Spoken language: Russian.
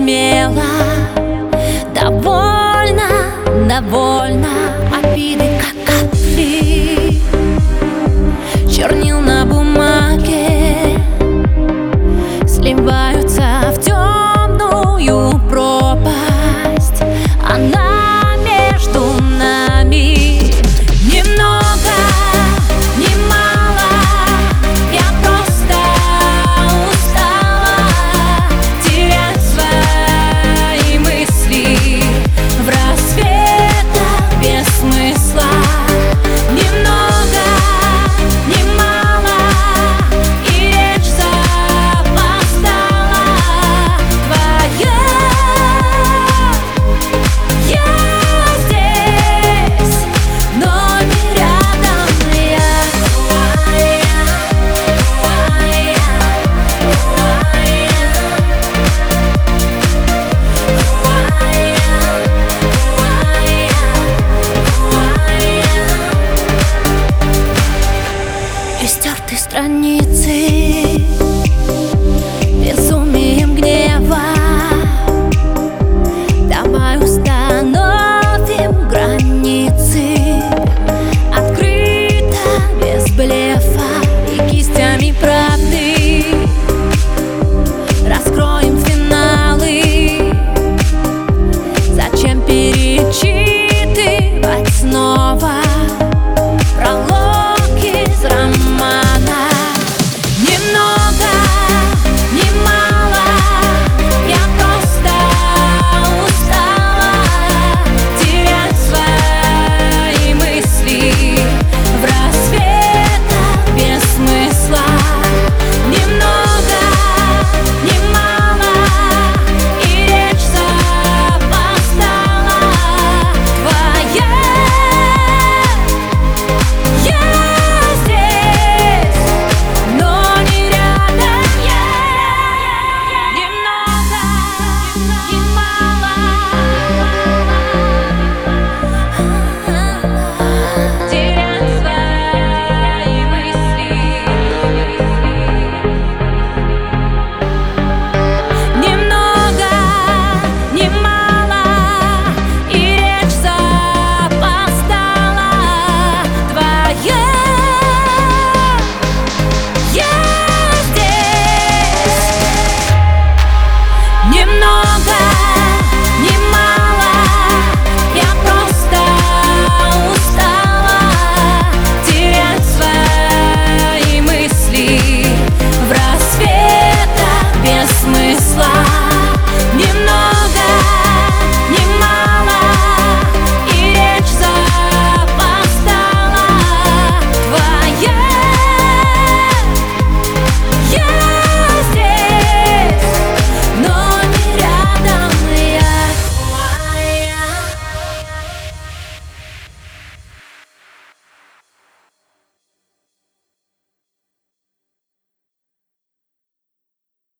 смело. Довольно, довольно обиды, как капли чернил на бумаге, сливаются в темную пропасть. Она между нами. Немного, не мало, я просто устала терять свои мысли в рассветах без смысла. Немного, не мало, и речь запоздала твоя. Я здесь, но не рядом. Истерты страницы